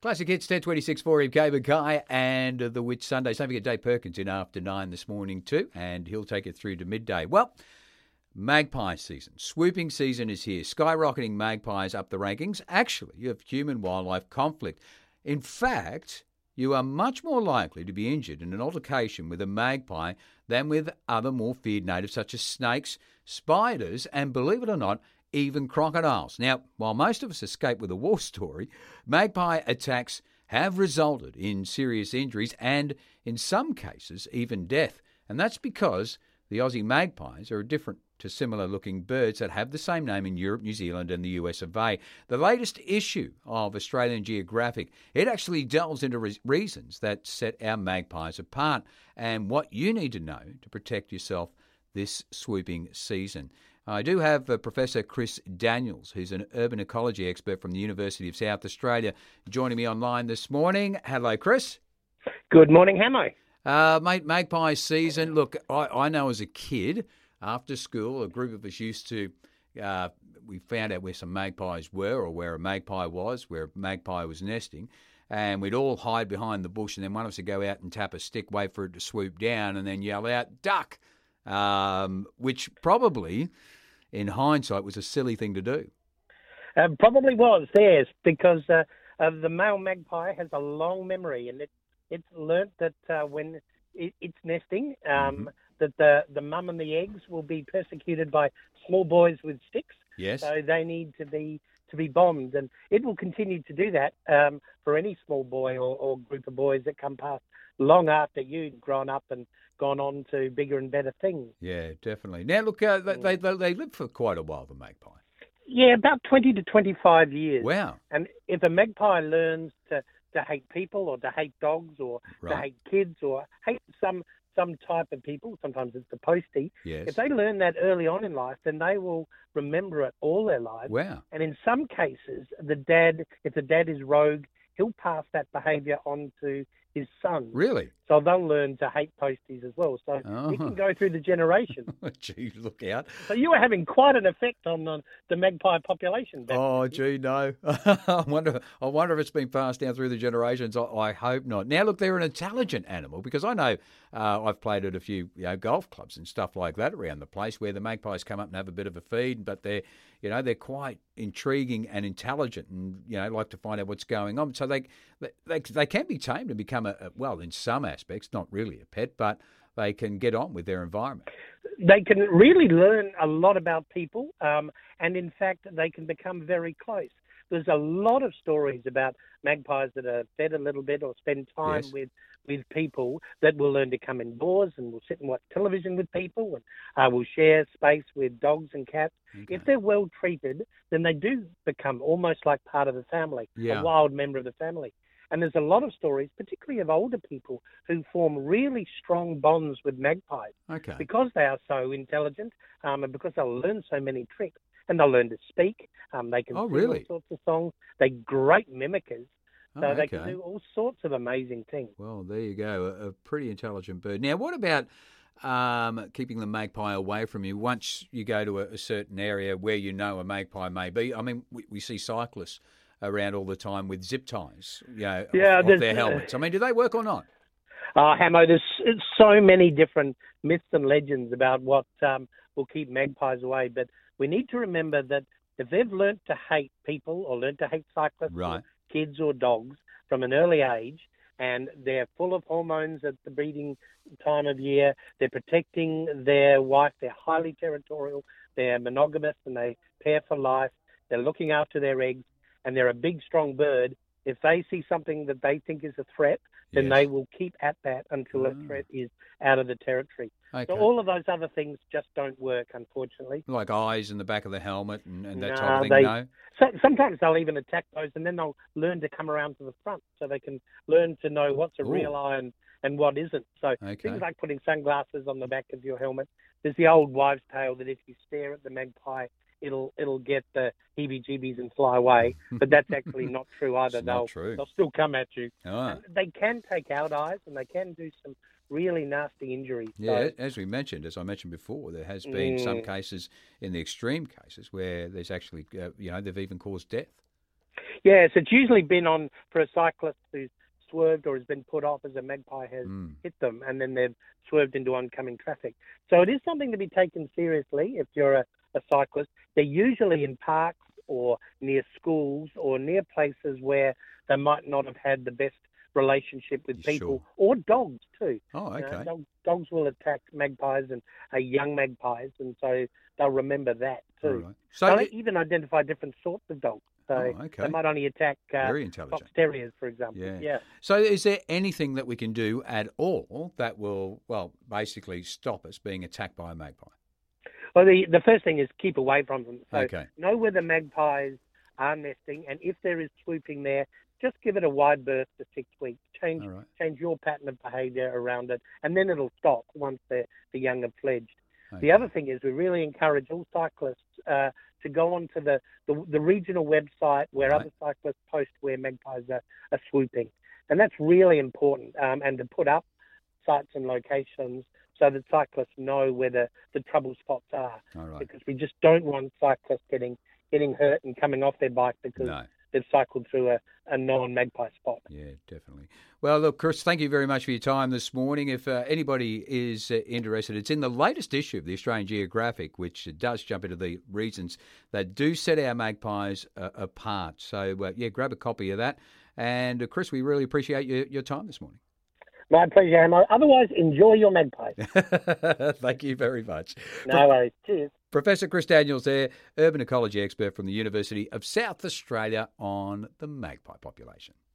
Classic Hits 1026 for him, Gabe Mackay and the Whit Sundays. Don't forget Dave Perkins in after 9 this morning too, and he'll take it through to midday. Well, magpie season, swooping season is here. Skyrocketing magpies up the rankings. Actually, you have human-wildlife conflict. In fact, you are much more likely to be injured in an altercation with a magpie than with other more feared natives such as snakes, spiders, and believe it or not, even crocodiles. Now, while most of us escape with a war story, magpie attacks have resulted in serious injuries and, in some cases, even death. And that's because the Aussie magpies are different to similar-looking birds that have the same name in Europe, New Zealand and the US of A. The latest issue of Australian Geographic, it actually delves into reasons that set our magpies apart and what you need to know to protect yourself this swooping season. I do have Professor Chris Daniels, who's an urban ecology expert from the University of South Australia, joining me online this morning. Hello, Chris. Good morning, Hamo. Mate, magpie season. Look, I know as a kid, after school, a group of us used to, we found out where some magpies were or where a magpie was, where a magpie was nesting, and we'd all hide behind the bush, and then one of us would go out and tap a stick, wait for it to swoop down, and then yell out, duck, which probably, in hindsight, was a silly thing to do. Probably was, yes, because the male magpie has a long memory, and it's learnt that when it's nesting, that the mum and the eggs will be persecuted by small boys with sticks. Yes. So they need to be bombed, and it will continue to do that for any small boy or group of boys that come past long after you'd grown up and gone on to bigger and better things. Yeah, definitely. Now, look, they live for quite a while, the magpie. Yeah, about 20 to 25 years. Wow. And if a magpie learns to hate people or to hate dogs or to hate kids or hate some type of people, sometimes it's the postie. Yes. If they learn that early on in life, then they will remember it all their lives. Wow. And in some cases, if the dad is rogue, he'll pass that behaviour on to his son. Really? So they'll learn to hate posties as well. So it can go through the generations. Gee, look out. So you were having quite an effect on the magpie population. Gee, no. I wonder if it's been passed down through the generations. I hope not. Now, look, they're an intelligent animal because I know I've played at a few golf clubs and stuff like that around the place where the magpies come up and have a bit of a feed, but they're quite intriguing and intelligent and, like to find out what's going on. So they can be tamed and become in some aspects, not really a pet, but they can get on with their environment. They can really learn a lot about people, and in fact, they can become very close. There's a lot of stories about magpies that are fed a little bit or spend time with people that will learn to come indoors and will sit and watch television with people and will share space with dogs and cats. Okay. If they're well treated, then they do become almost like part of the family, a wild member of the family. And there's a lot of stories, particularly of older people, who form really strong bonds with magpies because they are so intelligent and because they'll learn so many tricks. And they'll learn to speak. They can sing all sorts of songs. They're great mimickers. So they can do all sorts of amazing things. Well, there you go, a pretty intelligent bird. Now, what about keeping the magpie away from you once you go to a certain area where a magpie may be? I mean, we see cyclists around all the time with zip ties, off their helmets. I mean, do they work or not? Hamo, there's so many different myths and legends about what will keep magpies away, but we need to remember that if they've learnt to hate people or learnt to hate cyclists or kids or dogs from an early age, and they're full of hormones at the breeding time of year, they're protecting their wife, they're highly territorial, they're monogamous and they pair for life, they're looking after their eggs, and they're a big, strong bird. If they see something that they think is a threat, then they will keep at that until the threat is out of the territory. Okay. So all of those other things just don't work, unfortunately. Like eyes in the back of the helmet and that type of thing, no? So sometimes they'll even attack those, and then they'll learn to come around to the front so they can learn to know what's a real eye and what isn't. So things like putting sunglasses on the back of your helmet. There's the old wives' tale that if you stare at the magpie, it'll get the heebie-jeebies and fly away. But that's actually not true either. They'll still come at you. And they can take out eyes, and they can do some really nasty injuries. Yeah, so, as I mentioned before, there has been some cases, in the extreme cases, where there's actually, they've even caused death. Yes, it's usually been on for a cyclist who's swerved or has been put off as a magpie has hit them, and then they've swerved into oncoming traffic. So it is something to be taken seriously if you're a cyclist. They're usually in parks or near schools or near places where they might not have had the best relationship with people, or dogs too. Oh, okay. Dogs will attack magpies and young magpies, and so they'll remember that too. Right. So they'll even identify different sorts of dogs. So they might only attack fox terriers, for example. Yeah. So is there anything that we can do at all that will, basically stop us being attacked by a magpie? Well, the first thing is keep away from them. So know where the magpies are nesting, and if there is swooping there, just give it a wide berth for 6 weeks. Change your pattern of behaviour around it, and then it'll stop once the young have fledged. Okay. The other thing is we really encourage all cyclists to go onto the regional website where other cyclists post where magpies are swooping. And that's really important, and to put up sites and locations so that cyclists know where the trouble spots are. Because we just don't want cyclists getting hurt and coming off their bike because they've cycled through a non-magpie spot. Yeah, definitely. Well, look, Chris, thank you very much for your time this morning. If anybody is interested, it's in the latest issue of the Australian Geographic, which does jump into the reasons that do set our magpies apart. So, grab a copy of that. And, Chris, we really appreciate your time this morning. My pleasure, Emma. Otherwise, enjoy your magpies. Thank you very much. No worries. Cheers. Professor Chris Daniels there, urban ecology expert from the University of South Australia on the magpie population.